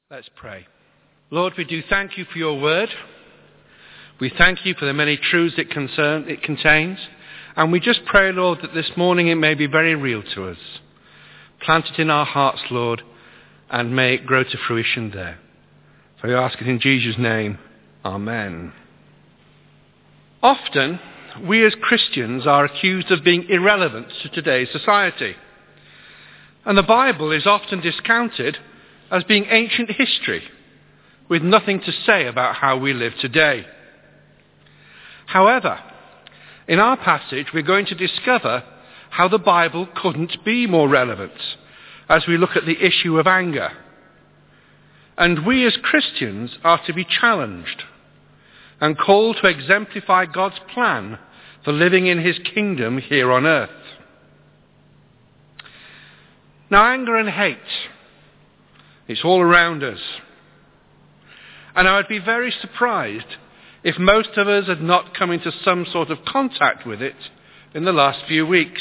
Let's pray. Lord, we do thank you for your word. We thank you for the many truths it contains. And we just pray, Lord, that this morning it may be very real to us. Plant it in our hearts, Lord, and may it grow to fruition there. So we ask it in Jesus' name. Amen. Often, we as Christians are accused of being irrelevant to today's society. And the Bible is often discounted as being ancient history, with nothing to say about how we live today. However, in our passage, we're going to discover how the Bible couldn't be more relevant as we look at the issue of anger. And we as Christians are to be challenged and called to exemplify God's plan for living in his kingdom here on earth. Now, anger and hate, it's all around us. And I would be very surprised if most of us had not come into some sort of contact with it in the last few weeks.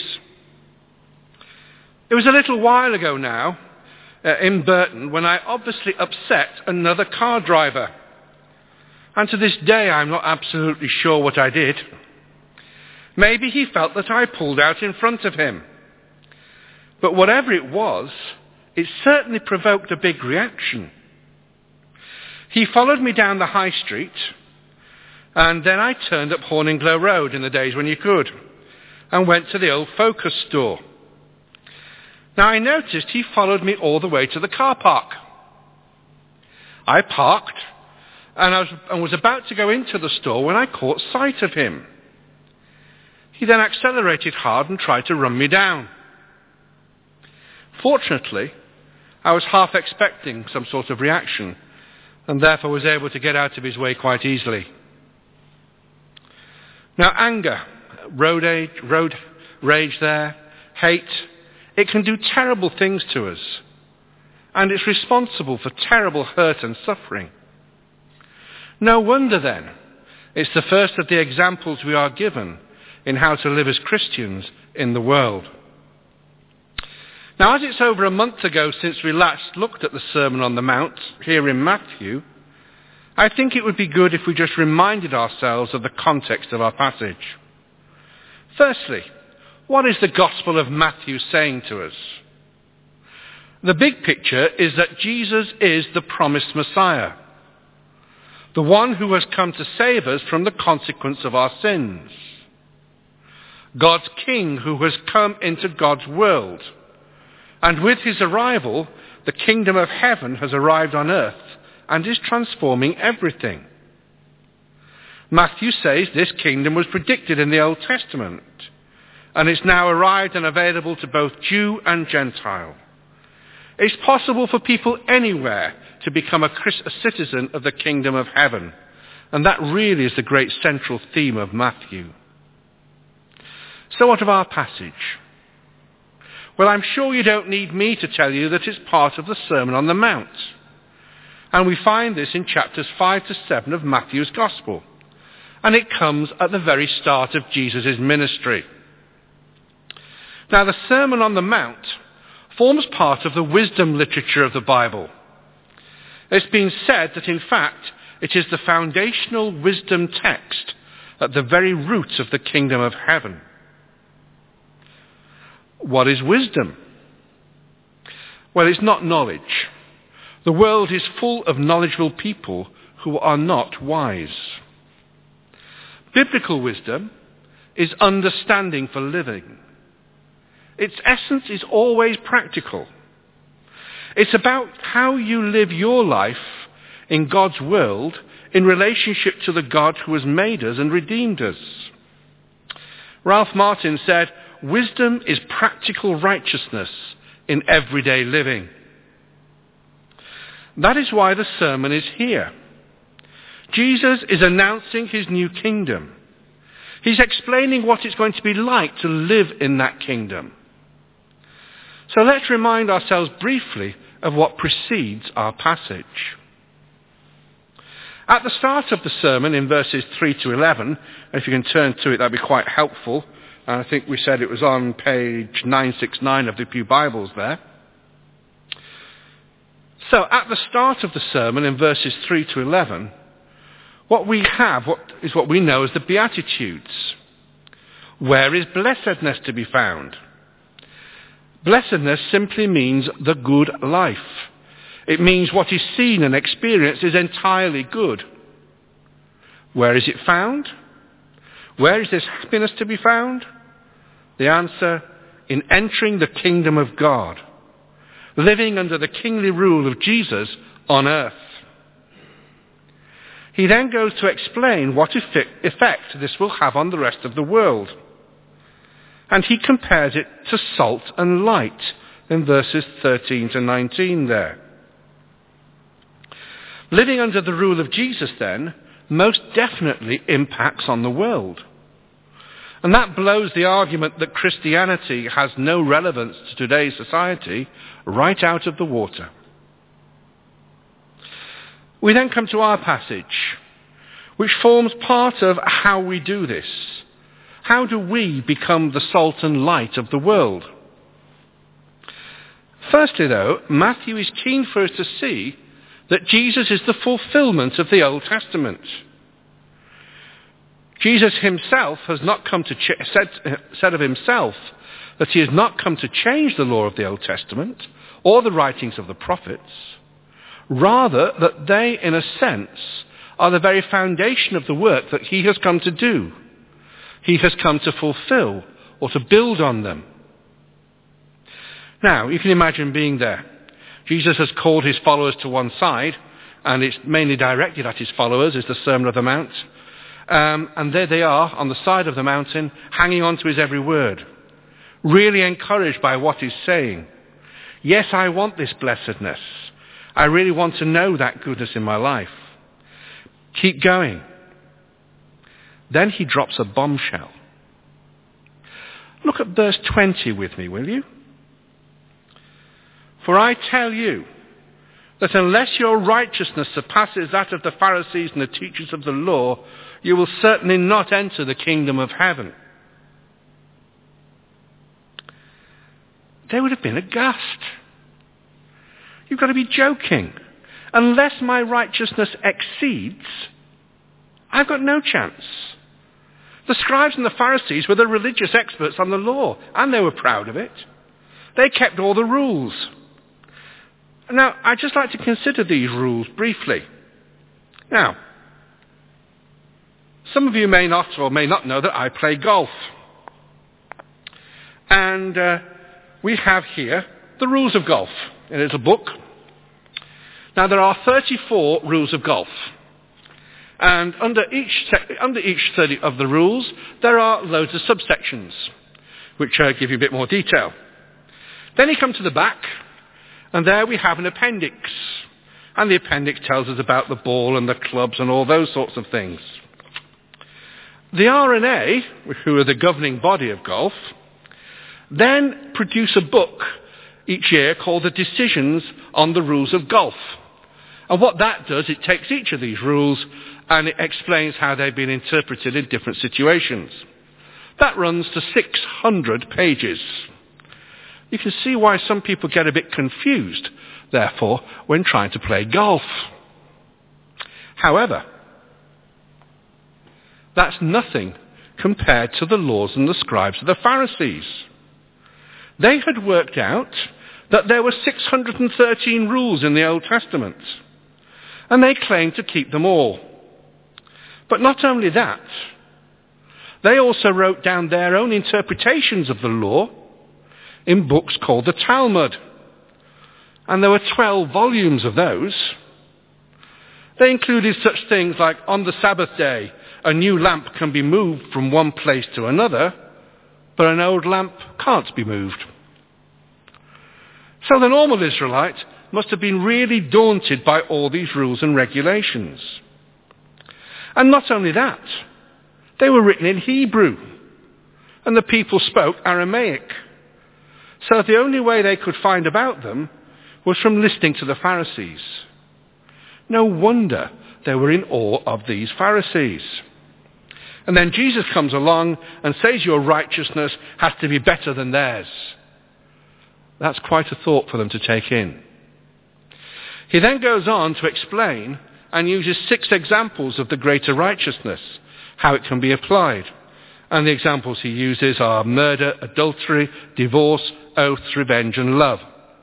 It was a little while ago now, in Burton, when I obviously upset another car driver. And to this day, I'm not absolutely sure what I did. Maybe he felt that I pulled out in front of him. But whatever it was, it certainly provoked a big reaction. He followed me down the high street, and then I turned up Horninglow Road in the days when you could, and went to the old Focus store. Now I noticed he followed me all the way to the car park. I parked, and was about to go into the store when I caught sight of him. He then accelerated hard and tried to run me down. Fortunately, I was half expecting some sort of reaction, and therefore was able to get out of his way quite easily. Now, anger, road rage there, hate, it can do terrible things to us, and it's responsible for terrible hurt and suffering. No wonder then, it's the first of the examples we are given in how to live as Christians in the world. Now, as it's over a month ago since we last looked at the Sermon on the Mount here in Matthew, I think it would be good if we just reminded ourselves of the context of our passage. Firstly, what is the Gospel of Matthew saying to us? The big picture is that Jesus is the promised Messiah, the one who has come to save us from the consequence of our sins, God's King who has come into God's world. And with his arrival, the kingdom of heaven has arrived on earth and is transforming everything. Matthew says this kingdom was predicted in the Old Testament, and it's now arrived and available to both Jew and Gentile. It's possible for people anywhere to become a citizen of the kingdom of heaven, and that really is the great central theme of Matthew. So what of our passage? Well, I'm sure you don't need me to tell you that it's part of the Sermon on the Mount. And we find this in chapters 5 to 7 of Matthew's Gospel. And it comes at the very start of Jesus' ministry. Now, the Sermon on the Mount forms part of the wisdom literature of the Bible. It's been said that, in fact, it is the foundational wisdom text at the very root of the kingdom of heaven. What is wisdom? Well, it's not knowledge. The world is full of knowledgeable people who are not wise. Biblical wisdom is understanding for living. Its essence is always practical. It's about how you live your life in God's world in relationship to the God who has made us and redeemed us. Ralph Martin said, "Wisdom is practical righteousness in everyday living." That is why the sermon is here. Jesus is announcing his new kingdom. He's explaining what it's going to be like to live in that kingdom. So let's remind ourselves briefly of what precedes our passage. At the start of the sermon in verses 3 to 11, and if you can turn to it, that'd be quite helpful. And I think we said it was on page 969 of the Pew Bibles there. So at the start of the sermon in verses 3 to 11, what we have is what we know as the Beatitudes. Where is blessedness to be found? Blessedness simply means the good life. It means what is seen and experienced is entirely good. Where is it found? Where is this happiness to be found? The answer, in entering the kingdom of God, living under the kingly rule of Jesus on earth. He then goes to explain what effect this will have on the rest of the world. And he compares it to salt and light in verses 13 to 19 there. Living under the rule of Jesus then most definitely impacts on the world. And that blows the argument that Christianity has no relevance to today's society right out of the water. We then come to our passage, which forms part of how we do this. How do we become the salt and light of the world? Firstly, though, Matthew is keen for us to see that Jesus is the fulfillment of the Old Testament. Jesus himself has not come to said of himself that he has not come to change the law of the Old Testament or the writings of the prophets, rather that they, in a sense, are the very foundation of the work that he has come to do. He has come to fulfill or to build on them. Now, you can imagine being there. Jesus has called his followers to one side, and it's mainly directed at his followers, is the Sermon on the Mount. And there they are on the side of the mountain, hanging on to his every word, really encouraged by what he's saying. Yes, I want this blessedness. I really want to know that goodness in my life. Keep going. Then he drops a bombshell. Look at verse 20 with me, will you? For I tell you that unless your righteousness surpasses that of the Pharisees and the teachers of the law, you will certainly not enter the kingdom of heaven. They would have been aghast. You've got to be joking. Unless my righteousness exceeds, I've got no chance. The scribes and the Pharisees were the religious experts on the law, and they were proud of it. They kept all the rules. Now, I'd just like to consider these rules briefly. Now, some of you may not or may not know that I play golf. And we have here the rules of golf in a little book. Now, there are 34 rules of golf. And under each 30 of the rules, there are loads of subsections, which give you a bit more detail. Then you come to the back, and there we have an appendix. And the appendix tells us about the ball and the clubs and all those sorts of things. The R&A, who are the governing body of golf, then produce a book each year called the Decisions on the Rules of Golf. And what that does, it takes each of these rules and it explains how they've been interpreted in different situations. That runs to 600 pages. You can see why some people get a bit confused, therefore, when trying to play golf. However, that's nothing compared to the laws and the scribes of the Pharisees. They had worked out that there were 613 rules in the Old Testament, and they claimed to keep them all. But not only that, they also wrote down their own interpretations of the law in books called the Talmud. And there were 12 volumes of those. They included such things like, on the Sabbath day, a new lamp can be moved from one place to another, but an old lamp can't be moved. So the normal Israelite must have been really daunted by all these rules and regulations. And not only that, they were written in Hebrew, and the people spoke Aramaic. So the only way they could find about them was from listening to the Pharisees. No wonder they were in awe of these Pharisees. And then Jesus comes along and says your righteousness has to be better than theirs. That's quite a thought for them to take in. He then goes on to explain and uses 6 examples of the greater righteousness, how it can be applied. And the examples he uses are murder, adultery, divorce, oaths, revenge, and love.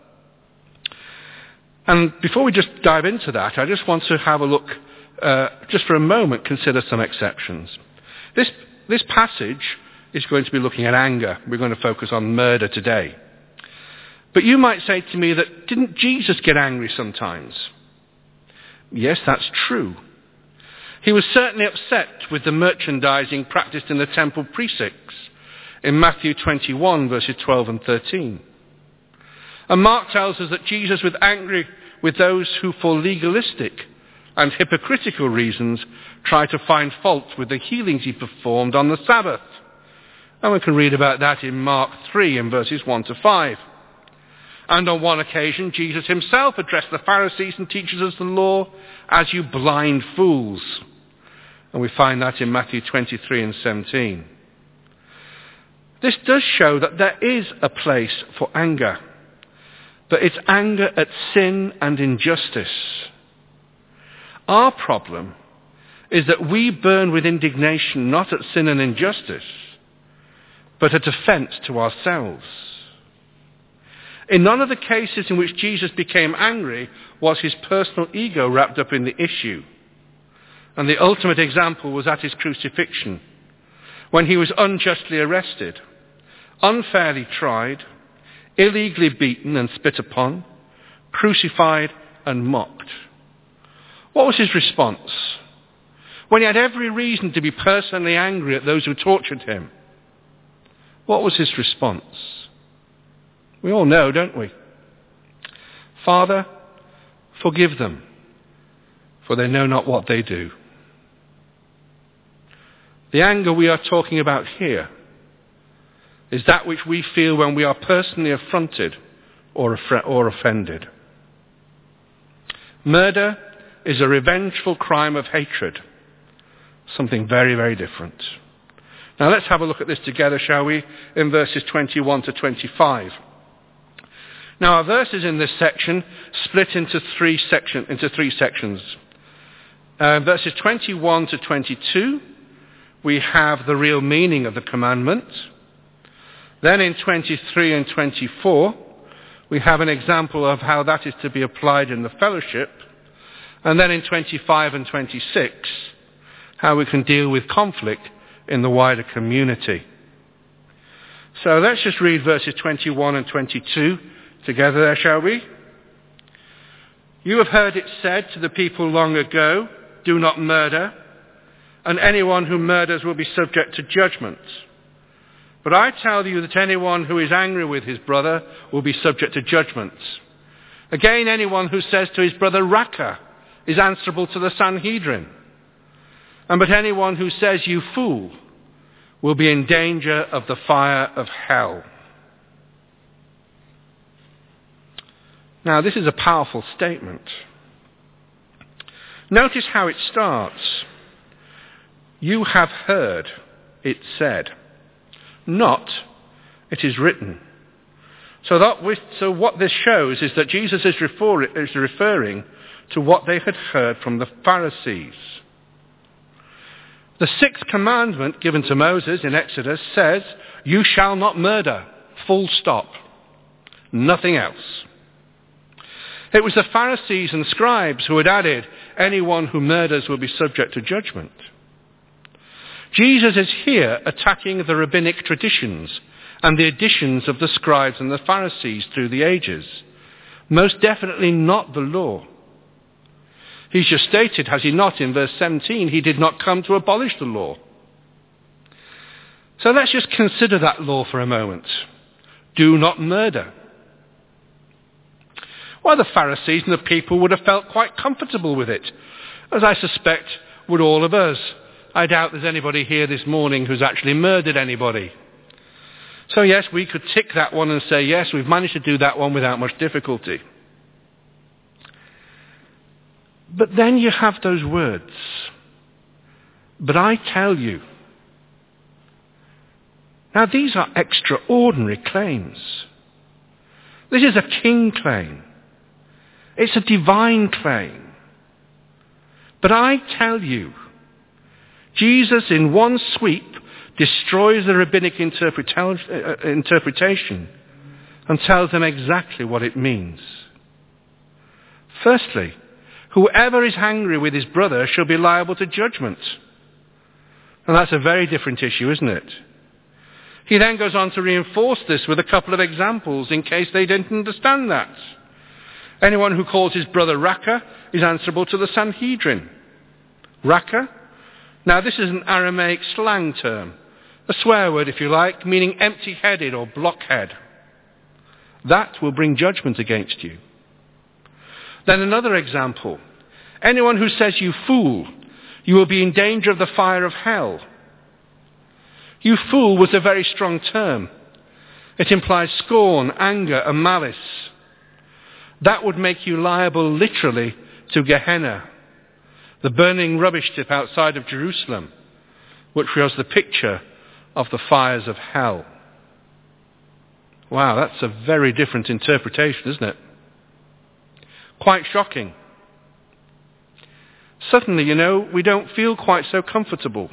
And before we just dive into that, I just want to have a look, just for a moment, consider some exceptions. This passage is going to be looking at anger. We're going to focus on murder today. But you might say to me that, didn't Jesus get angry sometimes? Yes, that's true. He was certainly upset with the merchandising practiced in the temple precincts in Matthew 21, verses 12 and 13. And Mark tells us that Jesus was angry with those who, for legalistic and hypocritical reasons, try to find fault with the healings he performed on the Sabbath. And we can read about that in Mark 3 in verses 1 to 5. And on one occasion, Jesus himself addressed the Pharisees and teachers of the law as you blind fools. And we find that in Matthew 23 and 17. This does show that there is a place for anger. But it's anger at sin and injustice. Our problem is that we burn with indignation not at sin and injustice, but at offence to ourselves. In none of the cases in which Jesus became angry was his personal ego wrapped up in the issue. And the ultimate example was at his crucifixion, when he was unjustly arrested, unfairly tried, illegally beaten and spit upon, crucified and mocked. What was his response? When he had every reason to be personally angry at those who tortured him, what was his response? We all know, don't we? Father, forgive them, for they know not what they do. The anger we are talking about here is that which we feel when we are personally affronted or offended. Murder is a revengeful crime of hatred, something very, very different. Now let's have a look at this together, shall we, in verses 21 to 25. Now our verses in this section split into three sections. Verses 21 to 22, we have the real meaning of the commandment. Then in 23 and 24, we have an example of how that is to be applied in the fellowship. And then in 25 and 26, how we can deal with conflict in the wider community. So let's just read verses 21 and 22 together there, shall we? You have heard it said to the people long ago, do not murder, and anyone who murders will be subject to judgment. But I tell you that anyone who is angry with his brother will be subject to judgment. Again, anyone who says to his brother, Raca, is answerable to the Sanhedrin. But anyone who says, you fool, will be in danger of the fire of hell. Now, this is a powerful statement. Notice how it starts. You have heard it said. Not, it is written. So what this shows is that Jesus is referring to what they had heard from the Pharisees. The 6th commandment given to Moses in Exodus says, you shall not murder, full stop. Nothing else. It was the Pharisees and scribes who had added, anyone who murders will be subject to judgment. Jesus is here attacking the rabbinic traditions and the additions of the scribes and the Pharisees through the ages. Most definitely not the law. He's just stated, has he not, in verse 17, he did not come to abolish the law. So let's just consider that law for a moment. Do not murder. Well, the Pharisees and the people would have felt quite comfortable with it, as I suspect would all of us. I doubt there's anybody here this morning who's actually murdered anybody. So yes, we could tick that one and say, yes, we've managed to do that one without much difficulty. But then you have those words. But I tell you. Now these are extraordinary claims. This is a king claim. It's a divine claim. But I tell you, Jesus in one sweep destroys the rabbinic interpretation and tells them exactly what it means. Firstly, whoever is angry with his brother shall be liable to judgment. And that's a very different issue, isn't it? He then goes on to reinforce this with a couple of examples in case they didn't understand that. Anyone who calls his brother Raca is answerable to the Sanhedrin. Raca? Now this is an Aramaic slang term, a swear word if you like, meaning empty-headed or blockhead. That will bring judgment against you. Then another example. Anyone who says you fool, you will be in danger of the fire of hell. You fool was a very strong term. It implies scorn, anger, and malice. That would make you liable literally to Gehenna, the burning rubbish tip outside of Jerusalem, which was the picture of the fires of hell. Wow, that's a very different interpretation, isn't it? Quite shocking. Suddenly, we don't feel quite so comfortable.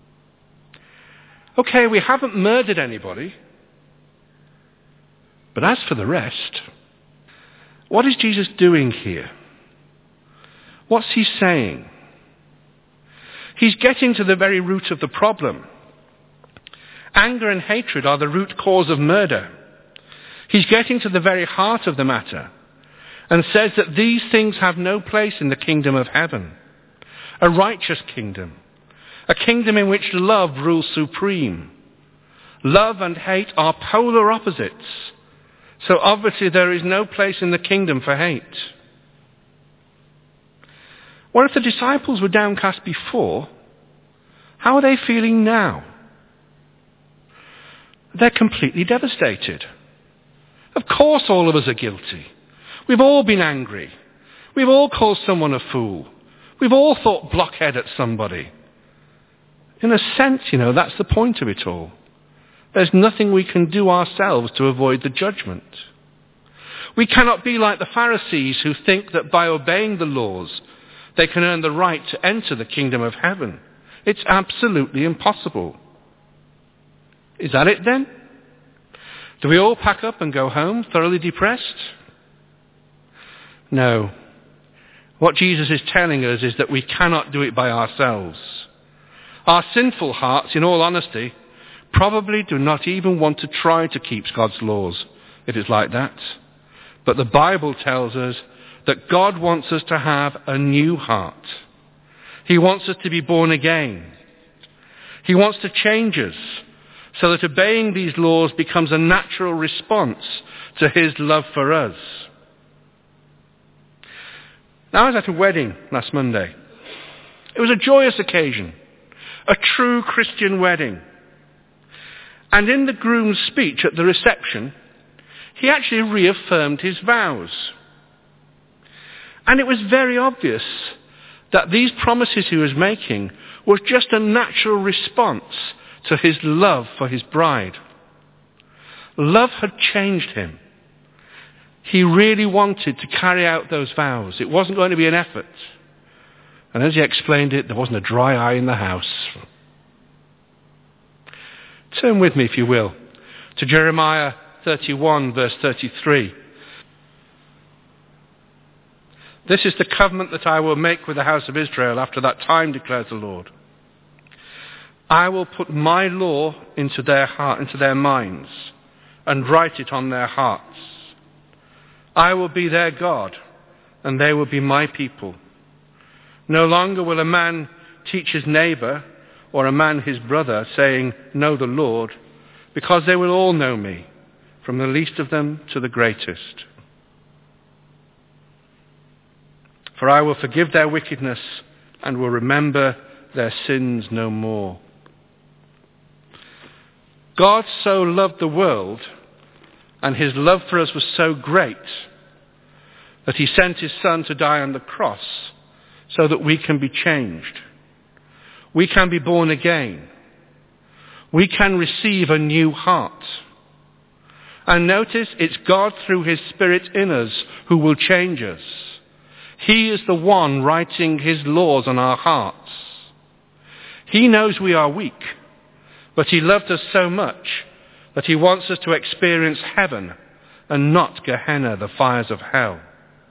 Okay, we haven't murdered anybody. But as for the rest, what is Jesus doing here? What's he saying? He's getting to the very root of the problem. Anger and hatred are the root cause of murder. He's getting to the very heart of the matter and says that these things have no place in the kingdom of heaven, a righteous kingdom, a kingdom in which love rules supreme. Love and hate are polar opposites, so obviously there is no place in the kingdom for hate. What if the disciples were downcast before? How are they feeling now? They're completely devastated. Of course all of us are guilty. We've all been angry. We've all called someone a fool. We've all thought blockhead at somebody. In a sense, that's the point of it all. There's nothing we can do ourselves to avoid the judgment. We cannot be like the Pharisees who think that by obeying the laws, they can earn the right to enter the kingdom of heaven. It's absolutely impossible. Is that it then? Do we all pack up and go home thoroughly depressed? No. What Jesus is telling us is that we cannot do it by ourselves. Our sinful hearts, in all honesty, probably do not even want to try to keep God's laws. It is like that. But the Bible tells us that God wants us to have a new heart. He wants us to be born again. He wants to change us so that obeying these laws becomes a natural response to his love for us. Now, I was at a wedding last Monday. It was a joyous occasion, a true Christian wedding. And in the groom's speech at the reception, he actually reaffirmed his vows. And it was very obvious that these promises he was making were just a natural response to his love for his bride. Love had changed him. He really wanted to carry out those vows. It wasn't going to be an effort. And as he explained it, there wasn't a dry eye in the house. Turn with me, if you will, to Jeremiah 31, verse 33. This is the covenant that I will make with the house of Israel after that time, declares the Lord. I will put my law into their heart, into their minds, and write it on their hearts. I will be their God, and they will be my people. No longer will a man teach his neighbor, or a man his brother, saying, know the Lord, because they will all know me, from the least of them to the greatest. For I will forgive their wickedness, and will remember their sins no more. God so loved the world, and his love for us was so great, that he sent his Son to die on the cross so that we can be changed. We can be born again. We can receive a new heart. And notice, it's God through his Spirit in us who will change us. He is the one writing his laws on our hearts. He knows we are weak, but he loved us so much that he wants us to experience heaven and not Gehenna, the fires of hell.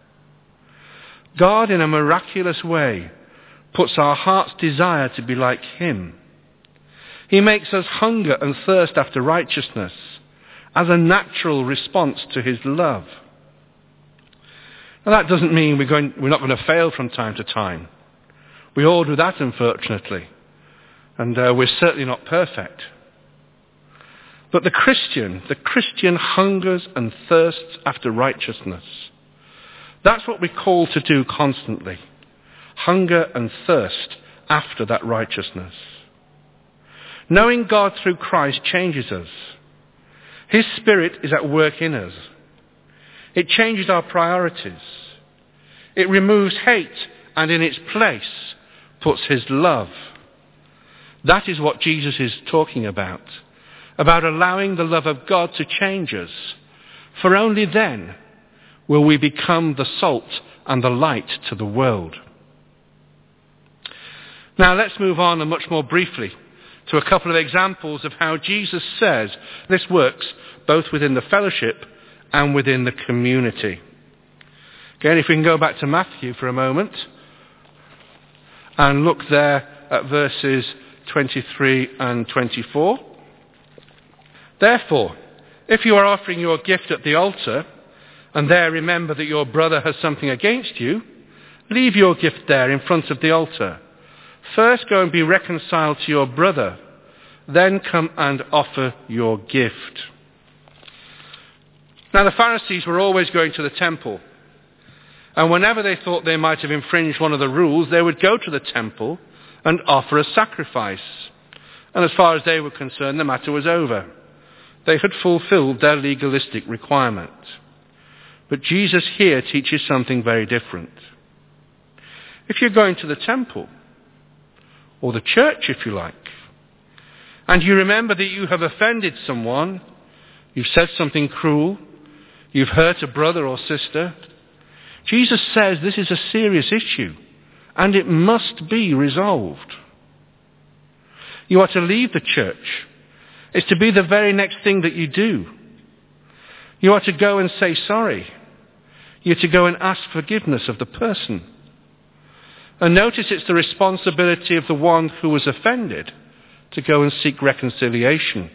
God, in a miraculous way, puts our heart's desire to be like him. He makes us hunger and thirst after righteousness as a natural response to his love. Now, that doesn't mean we're not going to fail from time to time. We all do that, unfortunately. And we're certainly not perfect. But the Christian hungers and thirsts after righteousness. That's what we're called to do constantly. Hunger and thirst after that righteousness. Knowing God through Christ changes us. His Spirit is at work in us. It changes our priorities. It removes hate and in its place puts his love. That is what Jesus is talking about allowing the love of God to change us. For only then will we become the salt and the light to the world. Now let's move on and much more briefly to a couple of examples of how Jesus says this works both within the fellowship and within the community. Again, if we can go back to Matthew for a moment and look there at verses 23 and 24. Therefore, if you are offering your gift at the altar and there remember that your brother has something against you, leave your gift there in front of the altar. First go and be reconciled to your brother, then come and offer your gift. Now the Pharisees were always going to the temple, and whenever they thought they might have infringed one of the rules, they would go to the temple and offer a sacrifice. And as far as they were concerned, the matter was over. They had fulfilled their legalistic requirement. But Jesus here teaches something very different. If you're going to the temple, or the church if you like, and you remember that you have offended someone, you've said something cruel, you've hurt a brother or sister, Jesus says this is a serious issue and it must be resolved. You are to leave the church. It's to be the very next thing that you do. You are to go and say sorry. You're to go and ask forgiveness of the person. And notice it's the responsibility of the one who was offended to go and seek reconciliation.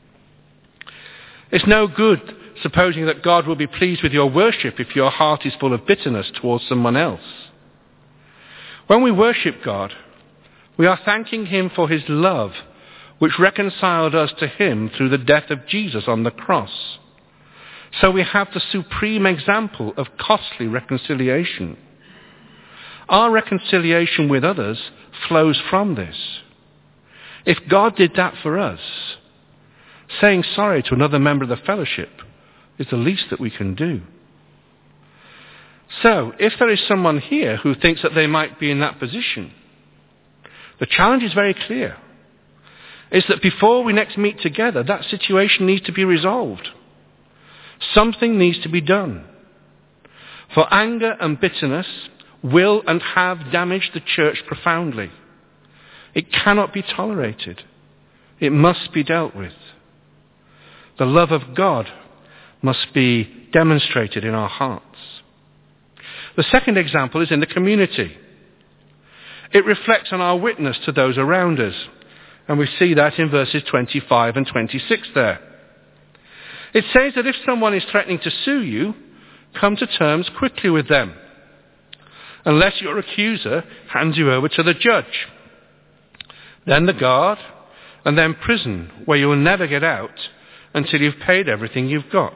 It's no good supposing that God will be pleased with your worship if your heart is full of bitterness towards someone else. When we worship God, we are thanking him for his love, which reconciled us to him through the death of Jesus on the cross. So we have the supreme example of costly reconciliation. Our reconciliation with others flows from this. If God did that for us, saying sorry to another member of the fellowship is the least that we can do. So, if there is someone here who thinks that they might be in that position, the challenge is very clear. It's that before we next meet together, that situation needs to be resolved. Something needs to be done. For anger and bitterness will and have damaged the church profoundly. It cannot be tolerated. It must be dealt with. The love of God must be demonstrated in our hearts. The second example is in the community. It reflects on our witness to those around us. And we see that in verses 25 and 26 there. It says that if someone is threatening to sue you, come to terms quickly with them, unless your accuser hands you over to the judge. Then the guard, and then prison, where you will never get out until you've paid everything you've got.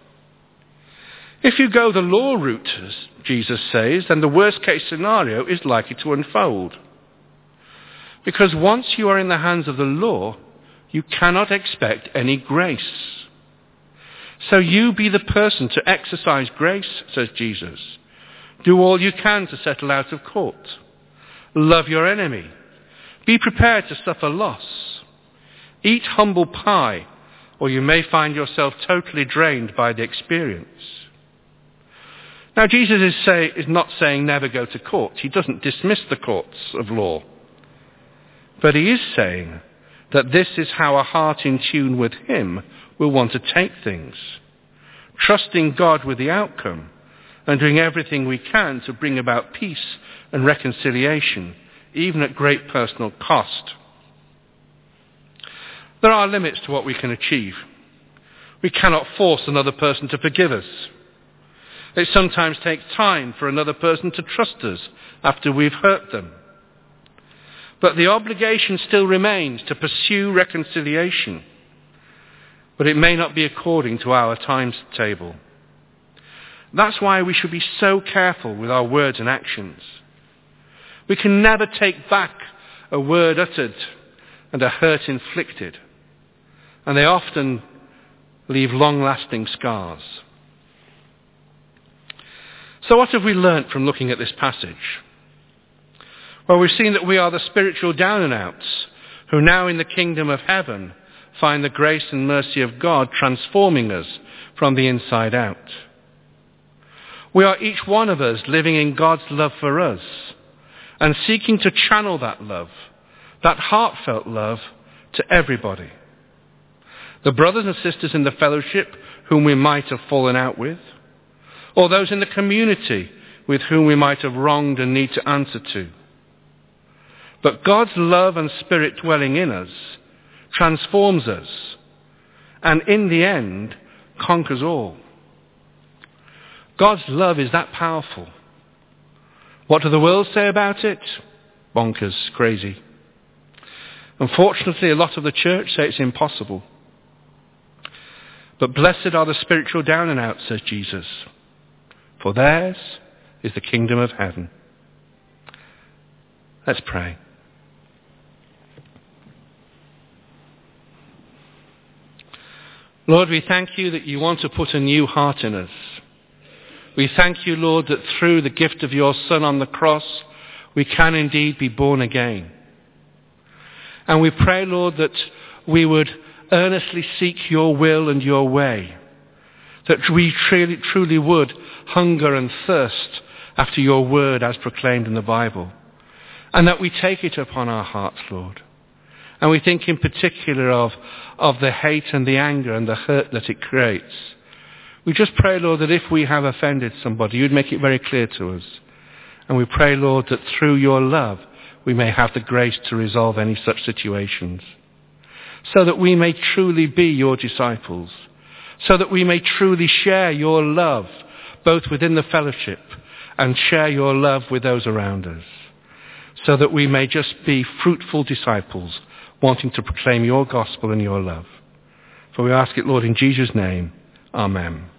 If you go the law route, as Jesus says, then the worst case scenario is likely to unfold. Because once you are in the hands of the law, you cannot expect any grace. So you be the person to exercise grace, says Jesus. Do all you can to settle out of court. Love your enemy. Be prepared to suffer loss. Eat humble pie or you may find yourself totally drained by the experience. Now, Jesus is not saying never go to court. He doesn't dismiss the courts of law. But he is saying that this is how a heart in tune with him will want to take things, trusting God with the outcome and doing everything we can to bring about peace and reconciliation, even at great personal cost. There are limits to what we can achieve. We cannot force another person to forgive us. It sometimes takes time for another person to trust us after we've hurt them. But the obligation still remains to pursue reconciliation. But it may not be according to our timetable. That's why we should be so careful with our words and actions. We can never take back a word uttered and a hurt inflicted. And they often leave long-lasting scars. So what have we learnt from looking at this passage? Well, we've seen that we are the spiritual down and outs who now in the kingdom of heaven find the grace and mercy of God transforming us from the inside out. We are each one of us living in God's love for us and seeking to channel that love, that heartfelt love, to everybody. The brothers and sisters in the fellowship whom we might have fallen out with, or those in the community with whom we might have wronged and need to answer to. But God's love and spirit dwelling in us transforms us, and in the end conquers all. God's love is that powerful. What do the world say about it? Bonkers, crazy. Unfortunately, a lot of the church say it's impossible. But blessed are the spiritual down and out, says Jesus, for theirs is the kingdom of heaven. Let's pray. Lord, we thank you that you want to put a new heart in us. We thank you, Lord, that through the gift of your Son on the cross, we can indeed be born again. And we pray, Lord, that we would earnestly seek your will and your way, that we truly would hunger and thirst after your word as proclaimed in the Bible, and that we take it upon our hearts, Lord. And we think in particular of the hate and the anger and the hurt that it creates. We just pray, Lord, that if we have offended somebody, you'd make it very clear to us. And we pray, Lord, that through your love, we may have the grace to resolve any such situations, so that we may truly be your disciples, so that we may truly share your love, both within the fellowship and share your love with those around us, so that we may just be fruitful disciples, wanting to proclaim your gospel and your love. For we ask it, Lord, in Jesus' name. Amen.